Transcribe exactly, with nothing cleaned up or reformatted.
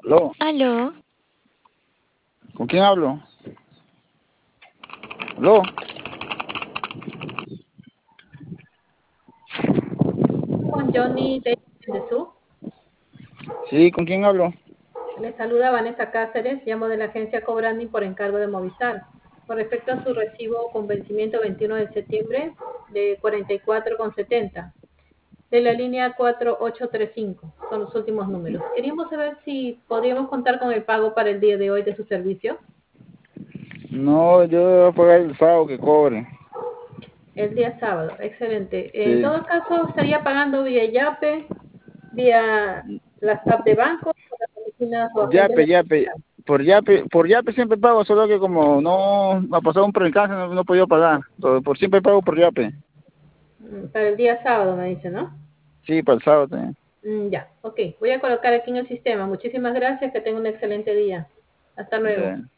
Aló, Aló, ¿con quién hablo? Aló, Con Johnny de Jesús. sí, ¿con quién hablo? Le saluda Vanessa Cáceres, llamo de la agencia Cobranding por encargo de Movistar. Con respecto a su recibo con vencimiento veintiuno de septiembre de cuarenta y cuatro con setenta de la línea cuatro ocho tres cinco, son los últimos números. Queríamos saber si podríamos contar con el pago para el día de hoy de su servicio. No, yo voy a pagar el sábado que cobre. El día sábado, excelente. En Sí, todo caso, estaría pagando vía Yape, vía las apps de banco, por las oficinas o agentes Yape, de Yape, Movistar. por Yape, por Yape siempre pago, solo que como no me ha pasado un percance, no, no he podido pagar. Por, por siempre pago por Yape. Mm, Para el día sábado, me dice, ¿no? Sí, para el sábado también. Mm, ya, ok. Voy a colocar aquí en el sistema. Muchísimas gracias. Que tenga un excelente día. Hasta luego. Ya.